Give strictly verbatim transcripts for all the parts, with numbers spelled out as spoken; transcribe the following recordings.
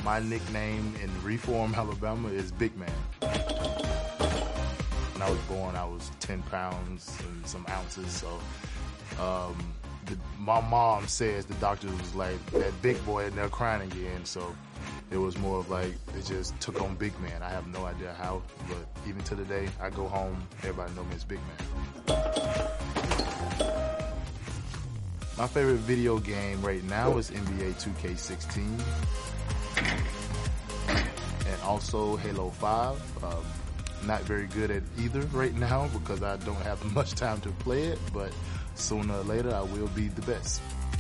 My nickname in Reform, Alabama is Big Man. When I was born, I was ten pounds and some ounces, so um, the, my mom says the doctor was like, that big boy in there crying again, so it was more of like, it just took on Big Man. I have no idea how, but even to the day, I go home, everybody know me as Big Man. My favorite video game right now is N B A two K sixteen. And also Halo five. Um, not very good at either right now because I don't have much time to play it, but sooner or later I will be the best.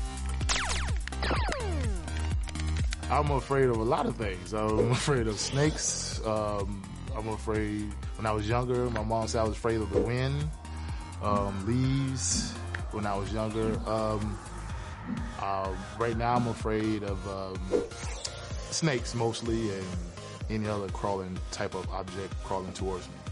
I'm afraid of a lot of things. I'm afraid of snakes. Um, I'm afraid, when I was younger, my mom said I was afraid of the wind, um, leaves when I was younger. Um, uh, right now I'm afraid of um, snakes mostly, and any other crawling type of object crawling towards me.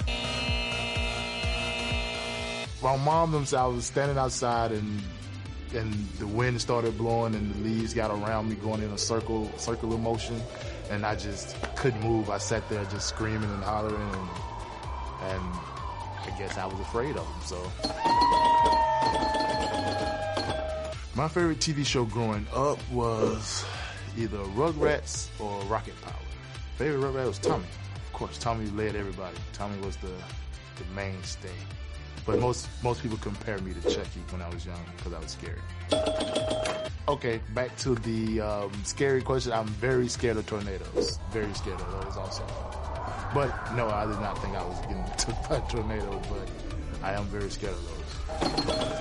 My mom themselves, I was standing outside and and the wind started blowing and the leaves got around me going in a circle, circular motion, and I just couldn't move. I sat there just screaming and hollering, and, and I guess I was afraid of them, so. My favorite T V show growing up was either Rugrats or Rocket Power. Favorite Rugrat was Tommy. Of course, Tommy led everybody. Tommy was the, the mainstay. But most most people compare me to Chucky when I was young because I was scared. Okay, back to the um, scary question. I'm very scared of tornadoes. Very scared of those also. But no, I did not think I was getting took by a tornado, but I am very scared of those.